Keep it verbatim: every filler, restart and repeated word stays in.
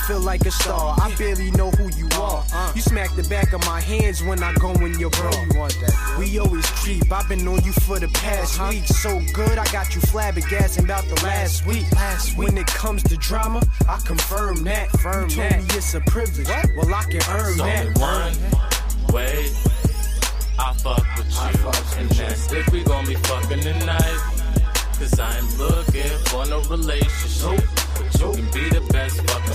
feel like a star. I barely know who you are. You smack the back of my hands when I go in your bra. You want that? We always creep. I've been on you for the past week. So good, I got you flabbergasting about the last week. Last week. When it comes to drama, I confirm that. Firm you told that. Me it's a privilege. What? Well, I can earn that. Only one way I fuck with you, fuck and with that's you. If we gon' be fucking tonight. Cause I ain't looking for no relationship, but you can be the best fucking